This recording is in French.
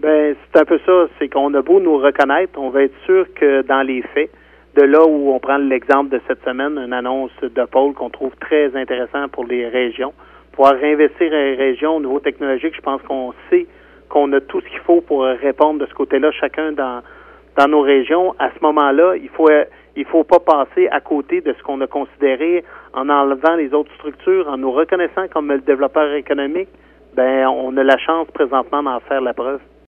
Ben, c'est un peu ça. C'est qu'on a beau nous reconnaître, on va être sûr que dans les faits, de là où on prend l'exemple de cette semaine, une annonce de pôle qu'on trouve très intéressant pour les régions, pouvoir réinvestir dans les régions au niveau technologique, je pense qu'on sait qu'on a tout ce qu'il faut pour répondre de ce côté-là, chacun dans nos régions. À ce moment-là, il faut pas passer à côté de ce qu'on a considéré en enlevant les autres structures, en nous reconnaissant comme le développeur économique. Ben, on a la chance présentement d'en faire la preuve.